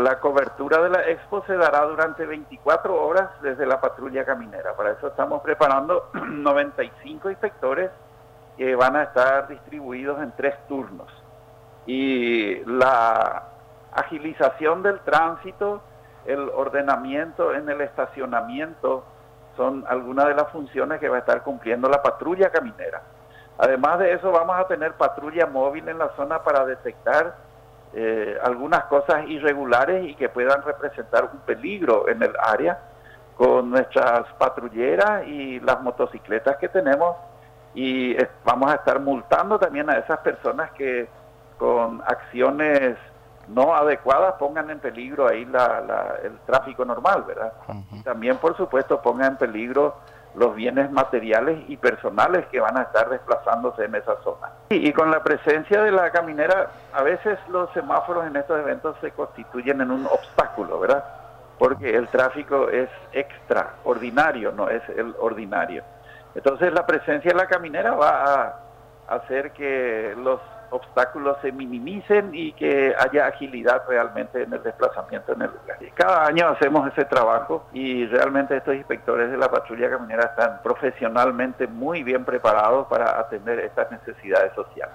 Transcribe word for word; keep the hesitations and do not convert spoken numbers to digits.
la cobertura de la expo se dará durante veinticuatro horas desde la patrulla caminera. Para eso estamos preparando noventa y cinco inspectores que van a estar distribuidos en tres turnos. Y la agilización del tránsito, el ordenamiento en el estacionamiento, son algunas de las funciones que va a estar cumpliendo la patrulla caminera. Además de eso, vamos a tener patrulla móvil en la zona para detectar eh, algunas cosas irregulares y que puedan representar un peligro en el área, con nuestras patrulleras y las motocicletas que tenemos, y eh, vamos a estar multando también a esas personas que con acciones no adecuadas pongan en peligro ahí la, la, el tráfico normal, ¿verdad? Uh-huh. Y también, por supuesto, pongan en peligro los bienes materiales y personales que van a estar desplazándose en esa zona. Y, y con la presencia de la caminera, a veces los semáforos en estos eventos se constituyen en un obstáculo, ¿verdad? Porque el tráfico es extraordinario, no es el ordinario. Entonces la presencia de la caminera va a hacer que los obstáculos se minimicen y que haya agilidad realmente en el desplazamiento en el lugar. Y cada año hacemos ese trabajo y realmente estos inspectores de la patrulla caminera están profesionalmente muy bien preparados para atender estas necesidades sociales.